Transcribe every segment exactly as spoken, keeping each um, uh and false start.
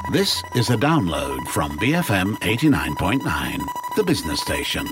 This is a download from B F M eighty-nine point nine, the business station.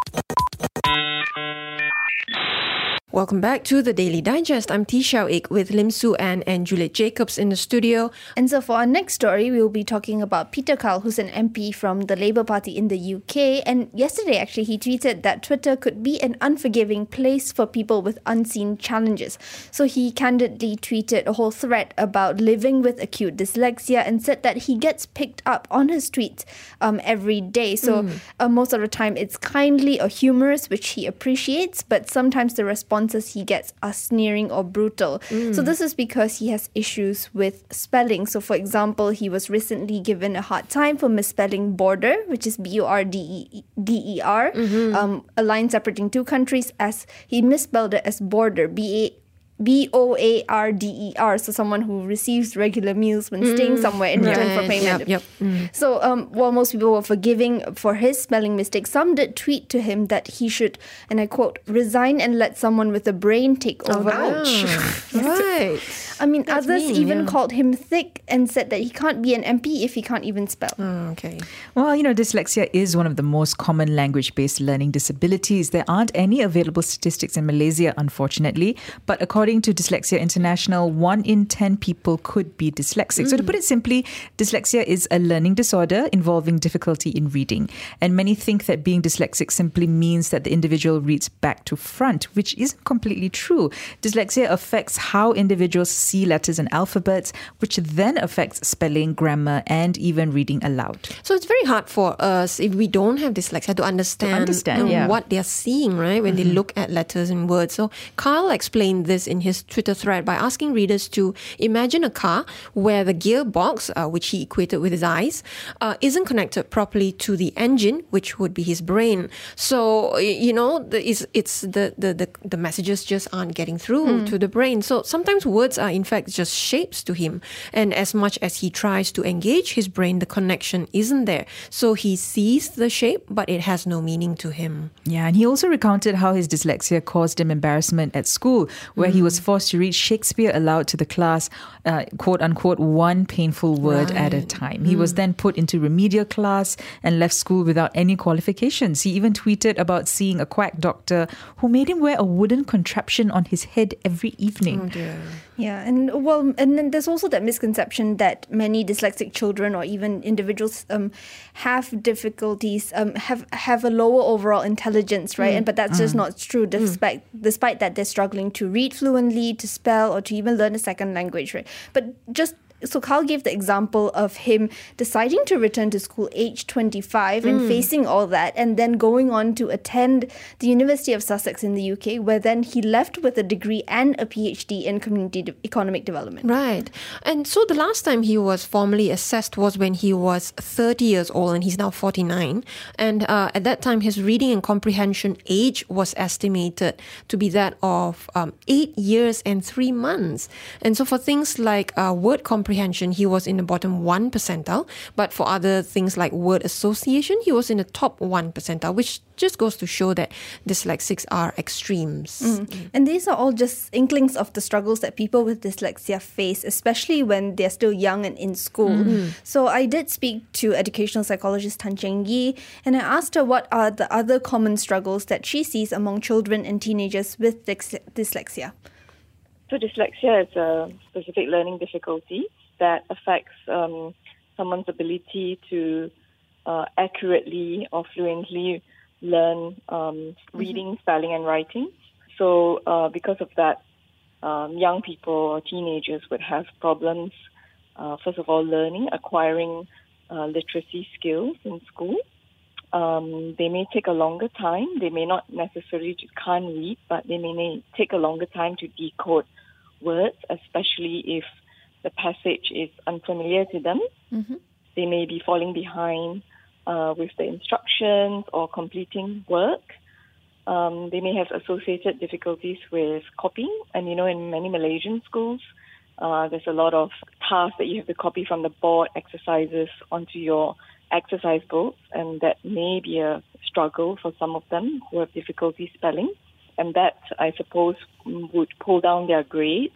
Welcome back to the Daily Digest. I'm T. Xiao Ik with Lim Su Ann and Juliet Jacobs in the studio. And so for our next story, we will be talking about Peter Kyle, who's an M P from the Labour Party in the U K. And yesterday, actually, he tweeted that Twitter could be an unforgiving place for people with unseen challenges. So he candidly tweeted a whole thread about living with acute dyslexia and said that he gets picked up on his tweets um, every day. So mm. uh, most of the time, it's kindly or humorous, which he appreciates, but sometimes the response he gets are sneering or brutal. Mm. So this is because he has issues with spelling. So for example, he was recently given a hard time for misspelling border, which is B O R D E R, mm-hmm. um, a line separating two countries, as he misspelled it as border, B A B O A R D E R, so someone who receives regular meals when mm. staying somewhere in return right. for payment. Yep, yep. Mm. So um, while most people were forgiving for his spelling mistakes, some did tweet to him that he should, and I quote, resign and let someone with a brain take over. Oh, ouch. Right. I mean, That's others mean, even yeah. called him thick and said that he can't be an M P if he can't even spell. Oh, okay. Well, you know, dyslexia is one of the most common language-based learning disabilities. There aren't any available statistics in Malaysia, unfortunately. But according to Dyslexia International, one in ten people could be dyslexic. Mm. So to put it simply, dyslexia is a learning disorder involving difficulty in reading. And many think that being dyslexic simply means that the individual reads back to front, which isn't completely true. Dyslexia affects how individuals see letters and alphabets, which then affects spelling, grammar, and even reading aloud. So it's very hard for us, if we don't have dyslexia, to understand, to understand um, yeah. what they're seeing, right, when mm-hmm. they look at letters and words. So Kyle explained this in his Twitter thread by asking readers to imagine a car where the gearbox, uh, which he equated with his eyes, uh, isn't connected properly to the engine, which would be his brain. So, you know, the, it's, it's the, the, the, the messages just aren't getting through mm. to the brain. So sometimes words are in fact just shapes to him. And as much as he tries to engage his brain, the connection isn't there. So he sees the shape, but it has no meaning to him. Yeah, and he also recounted how his dyslexia caused him embarrassment at school, where mm. he was forced to read Shakespeare aloud to the class, uh, quote unquote, one painful word right. at a time. He mm. was then put into remedial class and left school without any qualifications. He even tweeted about seeing a quack doctor who made him wear a wooden contraption on his head every evening. Oh dear. Yeah, and well, and then there's also that misconception that many dyslexic children or even individuals um, have difficulties, um, have have a lower overall intelligence, right? Mm. And but that's mm. just not true. Despite mm. despite that, they're struggling to read fluently, to spell, or to even learn a second language, right? But just So Carl gave the example of him deciding to return to school age twenty-five and mm. facing all that, and then going on to attend the University of Sussex in the U K, where then he left with a degree and a PhD in community de- economic development. Right. And so the last time he was formally assessed was when he was thirty years old, and he's now forty-nine. And uh, at that time, his reading and comprehension age was estimated to be that of um, eight years and three months. And so for things like uh, word comprehension, he was in the bottom one percentile, but for other things like word association, he was in the top one percentile, which just goes to show that dyslexics are extremes. Mm. Mm. And these are all just inklings of the struggles that people with dyslexia face, especially when they're still young and in school. Mm. So I did speak to educational psychologist Tan Cheng Yi, and I asked her what are the other common struggles that she sees among children and teenagers with dys- dyslexia. So dyslexia is a specific learning difficulty that affects um, someone's ability to uh, accurately or fluently learn um, reading, mm-hmm. spelling, and writing. So uh, because of that, um, young people or teenagers would have problems, uh, first of all, learning, acquiring uh, literacy skills in school. Um, they may take a longer time. They may not necessarily just can't read, but they may, may take a longer time to decode words, especially if the passage is unfamiliar to them. Mm-hmm. They may be falling behind uh, with the instructions or completing work. Um, they may have associated difficulties with copying. And, you know, in many Malaysian schools, uh, there's a lot of tasks that you have to copy from the board exercises onto your exercise books, and that may be a struggle for some of them who have difficulty spelling. And that, I suppose, would pull down their grades.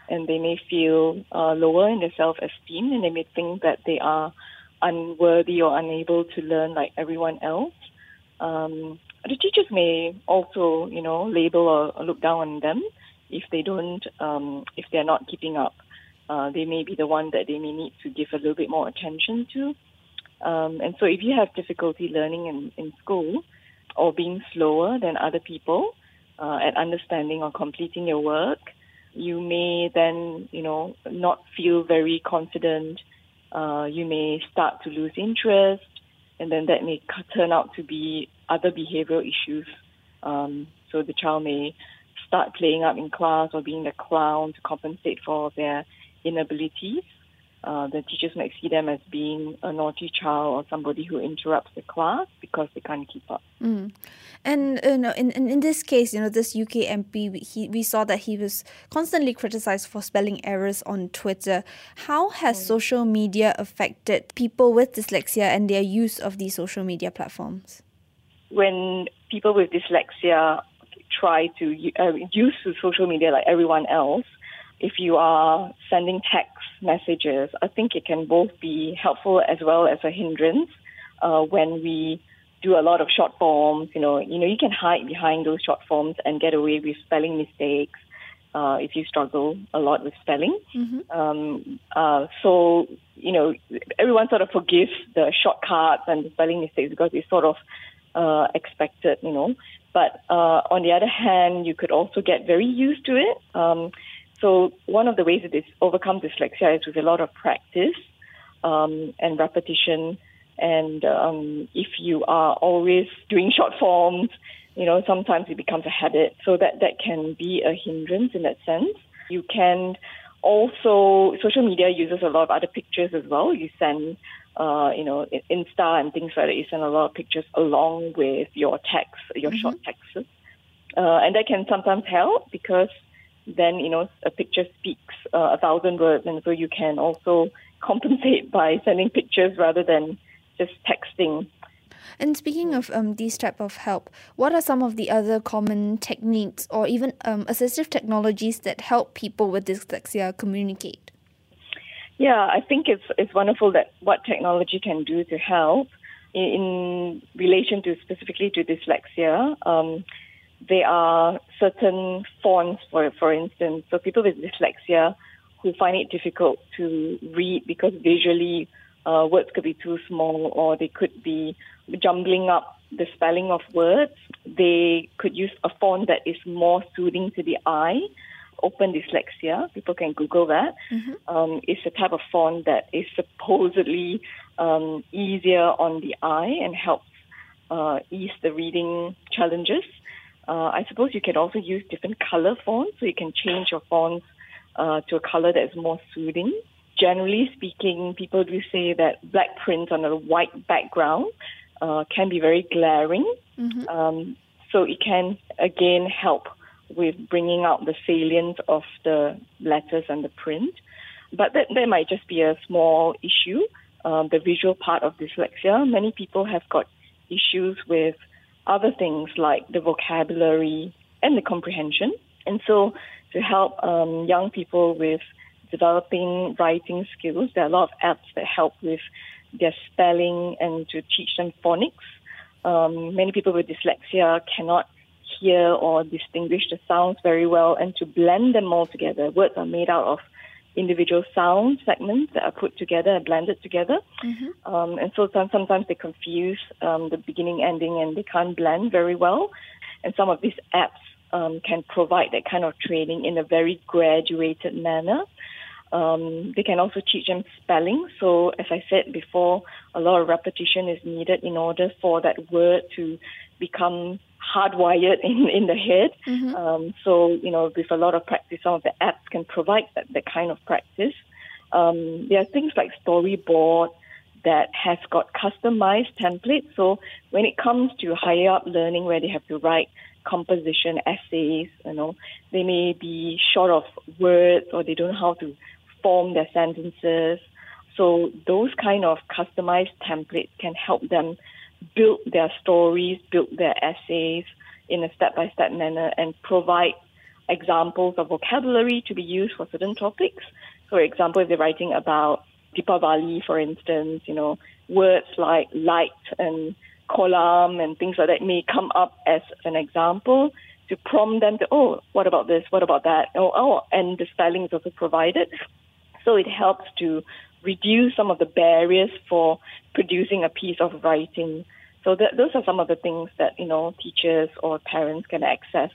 and they may feel uh, lower in their self-esteem, and they may think that they are unworthy or unable to learn like everyone else. Um, the teachers may also, you know, label or, or look down on them if they don't, um, if they're not keeping up. Uh, they may be the one that they may need to give a little bit more attention to. Um, and so if you have difficulty learning in, in school or being slower than other people uh, at understanding or completing your work, you may then, you know, not feel very confident. Uh, you may start to lose interest, and then that may turn out to be other behavioral issues. Um, so the child may start playing up in class or being the clown to compensate for their inabilities. Uh, the teachers might see them as being a naughty child or somebody who interrupts the class because they can't keep up. Mm. And you know, in, in in this case, you know, this U K M P, he, we saw that he was constantly criticized for spelling errors on Twitter. How has mm. social media affected people with dyslexia and their use of these social media platforms? When people with dyslexia try to uh, use social media like everyone else, if you are sending text messages, I think it can both be helpful as well as a hindrance. Uh, when we do a lot of short forms, you know, you know, you can hide behind those short forms and get away with spelling mistakes uh, if you struggle a lot with spelling. Mm-hmm. Um, uh, so, you know, everyone sort of forgives the shortcuts and the spelling mistakes because it's sort of uh, expected, you know. But uh, on the other hand, you could also get very used to it. Um, So one of the ways that is overcome dyslexia is with a lot of practice um, and repetition. And um, if you are always doing short forms, you know, sometimes it becomes a habit. So that, that can be a hindrance in that sense. You can also, social media uses a lot of other pictures as well. You send, uh, you know, Insta and things like that. You send a lot of pictures along with your text, your mm-hmm. short texts. Uh, and that can sometimes help because then, you know, a picture speaks uh, a thousand words, and so you can also compensate by sending pictures rather than just texting. And speaking of um, these type of help, what are some of the other common techniques or even um, assistive technologies that help people with dyslexia communicate? Yeah, I think it's it's wonderful that what technology can do to help in, in relation to specifically to dyslexia. Um, There are certain fonts, for for instance. So people with dyslexia who find it difficult to read because visually uh, words could be too small or they could be jumbling up the spelling of words, they could use a font that is more soothing to the eye. Open Dyslexia, people can Google that. Mm-hmm. Um, it's a type of font that is supposedly um, easier on the eye and helps uh, ease the reading challenges. Uh, I suppose you can also use different color fonts, so you can change your fonts uh, to a color that is more soothing. Generally speaking, people do say that black print on a white background uh, can be very glaring. Mm-hmm. Um, so it can, again, help with bringing out the salience of the letters and the print. But that, that might just be a small issue, uh, the visual part of dyslexia. Many people have got issues with other things like the vocabulary and the comprehension. And so to help um, young people with developing writing skills, there are a lot of apps that help with their spelling and to teach them phonics. Um, many people with dyslexia cannot hear or distinguish the sounds very well, and to blend them all together. Words are made out of individual sound segments that are put together and blended together. Mm-hmm. Um, and so sometimes they confuse um, the beginning, ending, and they can't blend very well. And some of these apps um, can provide that kind of training in a very graduated manner. Um, they can also teach them spelling. So as I said before, a lot of repetition is needed in order for that word to become hardwired in, in the head. Mm-hmm. Um, so, you know, with a lot of practice, some of the apps can provide that, that kind of practice. Um, there are things like Storyboard that has got customized templates. So when it comes to higher up learning where they have to write composition essays, you know, they may be short of words or they don't know how to form their sentences. So those kind of customized templates can help them build their stories, build their essays in a step-by-step manner and provide examples of vocabulary to be used for certain topics. For example, if they're writing about Deepavali, for instance, you know, words like light and kolam and things like that may come up as an example to prompt them to, oh, what about this? What about that? Oh, oh, and the spelling is also provided. So it helps to reduce some of the barriers for producing a piece of writing. So that, those are some of the things that, you know, teachers or parents can access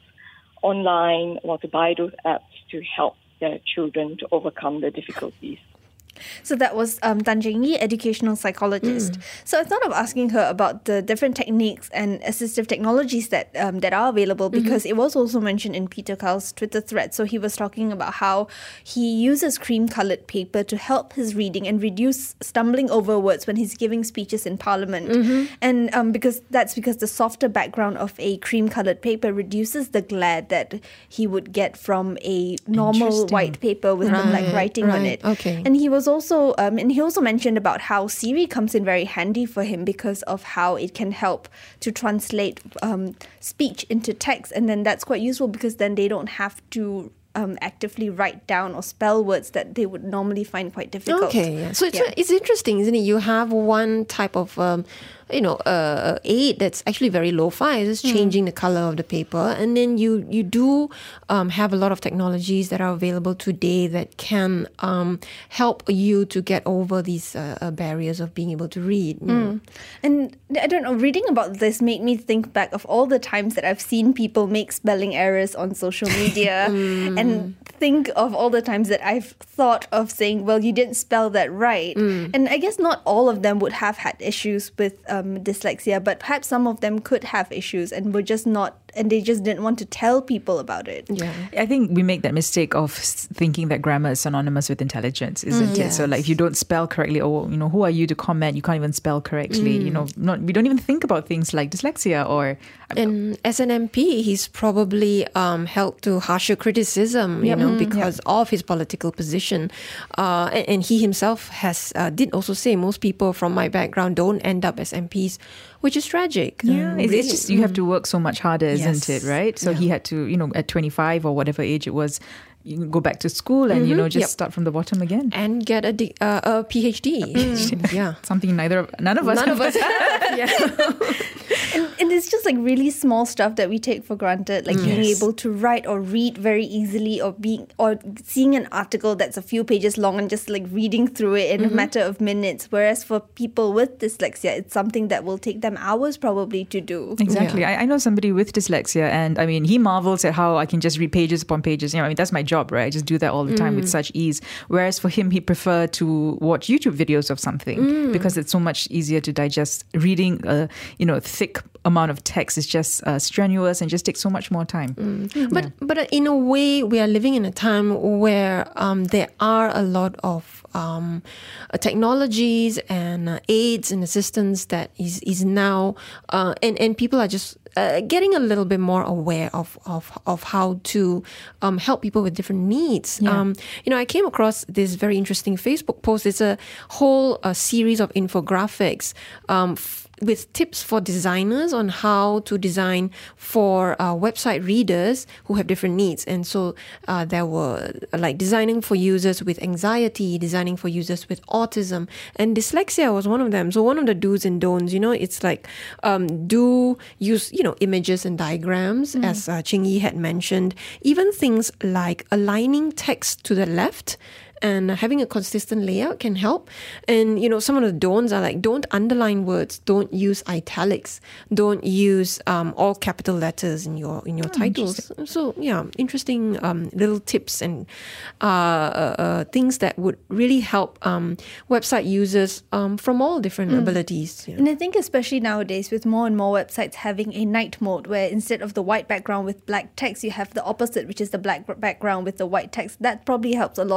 online or to buy those apps to help their children to overcome the difficulties. So that was um, Tan Cheng Yi, educational psychologist. Mm. So I thought of asking her about the different techniques and assistive technologies that um, that are available, because mm-hmm. it was also mentioned in Peter Carl's Twitter thread. So he was talking about how he uses cream-coloured paper to help his reading and reduce stumbling over words when he's giving speeches in Parliament. Mm-hmm. And um, because that's because the softer background of a cream-coloured paper reduces the glare that he would get from a normal white paper with right, the black writing right, on it. Okay. And he was also, um, and he also mentioned about how Siri comes in very handy for him because of how it can help to translate um, speech into text, and then that's quite useful because then they don't have to um, actively write down or spell words that they would normally find quite difficult. Okay, yeah. So it's, Yeah. it's interesting, isn't it? You have one type of um, you know, uh, aid that's actually very lo-fi, it's just changing mm. the color of the paper. And then you you do um, have a lot of technologies that are available today that can um, help you to get over these uh, uh, barriers of being able to read. Mm. And I don't know, reading about this made me think back of all the times that I've seen people make spelling errors on social media mm. and think of all the times that I've thought of saying, well, you didn't spell that right. Mm. And I guess not all of them would have had issues with um, dyslexia, but perhaps some of them could have issues and were just not, and they just didn't want to tell people about it. Yeah, I think we make that mistake of thinking that grammar is synonymous with intelligence, isn't mm, it? Yes. So like if you don't spell correctly, or, you know, who are you to comment? You can't even spell correctly. Mm. You know, not we don't even think about things like dyslexia or... And as an M P, he's probably um, held to harsher criticism, you yep. know, because yep. of his political position. Uh, and, and he himself has uh, did also say most people from my background don't end up as M Ps, which is tragic. Yeah, um, it's, really. it's just you have to work so much harder, isn't yes. it? Right? So yeah. he had to, you know, at twenty-five or whatever age it was, you go back to school and, mm-hmm. you know, just yep. start from the bottom again. And get a, D, uh, a PhD. A PhD. Yeah. Something neither of, none of us None have. of us have. Yeah. And, and it's just like really small stuff that we take for granted, like mm. being Yes. able to write or read very easily, or being or seeing an article that's a few pages long and just like reading through it in mm-hmm. a matter of minutes. Whereas for people with dyslexia, it's something that will take them hours probably to do. Exactly. Yeah. I, I know somebody with dyslexia, and I mean, he marvels at how I can just read pages upon pages. You know, I mean, that's my job, right? I just do that all the time mm. with such ease. Whereas for him, he preferred to watch YouTube videos of something mm. because it's so much easier to digest. Reading a, you know, thick amount of text is just uh, strenuous and just takes so much more time. Mm. Yeah. But but in a way, we are living in a time where um, there are a lot of um, uh, technologies and uh, aids and assistance that is is now uh, and and people are just uh, getting a little bit more aware of of of how to um, help people with different needs. Yeah. Um, you know, I came across this very interesting Facebook post. It's a whole uh, series of infographics. Um, f- with tips for designers on how to design for uh, website readers who have different needs. And so uh, there were like designing for users with anxiety, designing for users with autism, and dyslexia was one of them. So one of the do's and don'ts, you know, it's like um, do use, you know, images and diagrams, mm. as uh, Cheng Yi had mentioned. Even things like aligning text to the left and having a consistent layout can help. And, you know, some of the don'ts are like, don't underline words, don't use italics, don't use um, all capital letters in your in your oh, titles. So, yeah, interesting um, little tips and uh, uh, uh, things that would really help um, website users um, from all different mm. abilities. Yeah. And I think especially nowadays with more and more websites having a night mode where instead of the white background with black text, you have the opposite, which is the black background with the white text. That probably helps a lot of them as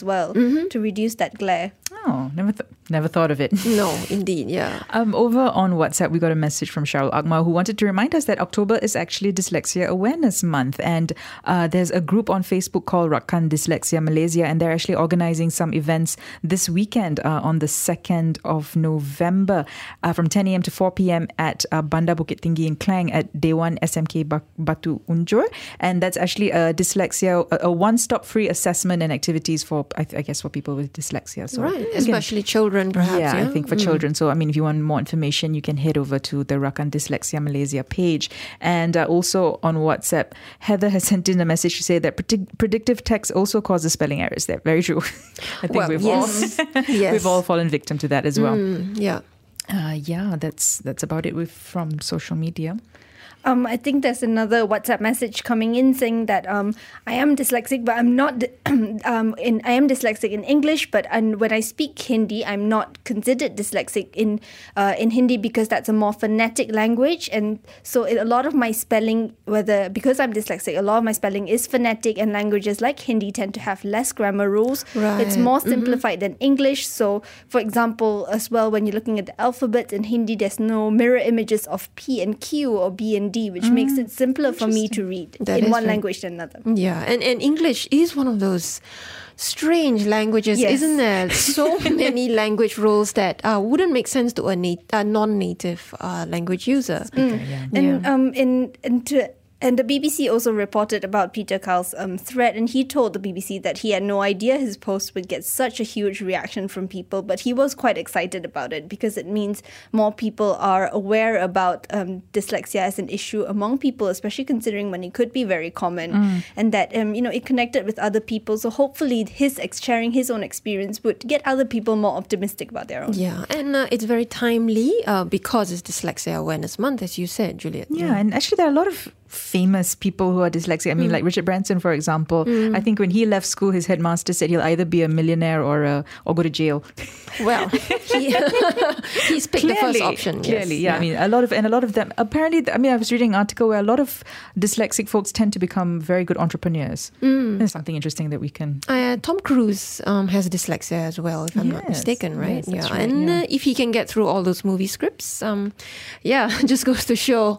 as well to reduce that glare. Oh, never th- never thought of it. No, indeed, yeah. Um, over on WhatsApp, we got a message from Sharul Akmal who wanted to remind us that October is actually Dyslexia Awareness Month. And uh, there's a group on Facebook called Rakan Dyslexia Malaysia, and they're actually organizing some events this weekend uh, on the second of November uh, from ten a.m. to four p.m. at uh, Bandar Bukit Tinggi in Klang at Dewan S M K Batu Unjur. And that's actually a dyslexia, a, a one-stop free assessment and activities for, I, th- I guess, for people with dyslexia. So Right, especially children, perhaps. Yeah, Yeah, I think for Mm. children. So, I mean, if you want more information, you can head over to the Rakan Dyslexia Malaysia page. And uh, also on WhatsApp, Heather has sent in a message to say that predict- predictive text also causes spelling errors there. Very true. I think Well, we've yes. all Yes. we've all fallen victim to that as well. Mm, yeah. Uh, yeah, that's that's about it with from social media. Um, I think there's another WhatsApp message coming in saying that um, I am dyslexic, but I'm not. um, in I am dyslexic in English, but and when I speak Hindi, I'm not considered dyslexic in uh, in Hindi because that's a more phonetic language, and so it, a lot of my spelling, whether because I'm dyslexic, a lot of my spelling is phonetic, and languages like Hindi tend to have less grammar rules. Right. It's more simplified than English. So, for example, as well, when you're looking at the alphabet in Hindi, there's no mirror images of P and Q or B and D, which makes it simpler for me to read That in is one right. language than another. Yeah, and, and English is one of those strange languages, Yes. isn't there? So many language rules that uh, wouldn't make sense to a, nat- a non-native uh, language user. Yeah. And um, in, in to, and the B B C also reported about Peter Carl's um, thread, and he told the B B C that he had no idea his post would get such a huge reaction from people, but he was quite excited about it because it means more people are aware about um, dyslexia as an issue among people, especially considering when it could be very common, and that um, you know it connected with other people. So hopefully, his ex- sharing his own experience would get other people more optimistic about their own. Yeah, and uh, it's very timely uh, because it's Dyslexia Awareness Month, as you said, Juliet. Yeah, and actually there are a lot of famous people who are dyslexic. I mean, like Richard Branson, for example. I think when he left school, his headmaster said he'll either be a millionaire or a, or go to jail. Well, he, he's picked the first option. yes. Clearly, yeah. I mean, a lot of and a lot of them. Apparently, I mean, I was reading an article where a lot of dyslexic folks tend to become very good entrepreneurs. There's something interesting that we can. Uh, Tom Cruise um, has dyslexia as well, if I'm not Yes, mistaken, right? yes, that's yeah, right, and yeah. Uh, if he can get through all those movie scripts, um, yeah, just goes to show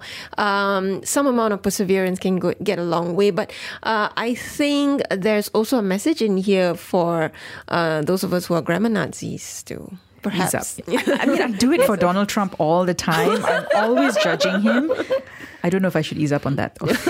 um, some amount of perseverance can go, get a long way. But uh, I think there's also a message in here for uh, those of us who are grammar Nazis too. Perhaps. Ease up. I, I mean, I do it for Donald Trump all the time. I'm always judging him. I don't know if I should ease up on that, though.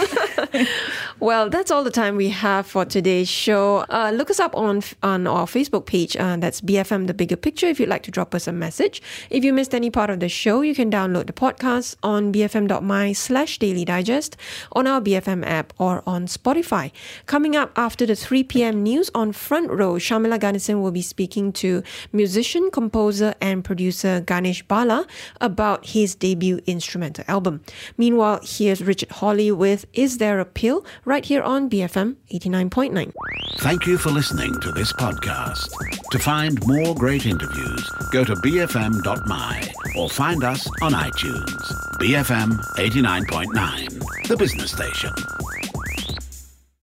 Well, that's all the time we have for today's show. Uh, look us up on on our Facebook page. Uh, that's B F M The Bigger Picture if you'd like to drop us a message. If you missed any part of the show, you can download the podcast on bfm.my slash daily digest, on our B F M app, or on Spotify. Coming up after the three p.m. news on Front Row, Shamila Ganesan will be speaking to musician, composer and producer Ganesh Bala about his debut instrumental album. Meanwhile, here's Richard Hawley with Is There a Pill? Right here on B F M eighty-nine point nine. Thank you for listening to this podcast. To find more great interviews, go to b f m dot m y or find us on iTunes. B F M eighty-nine point nine, the business station.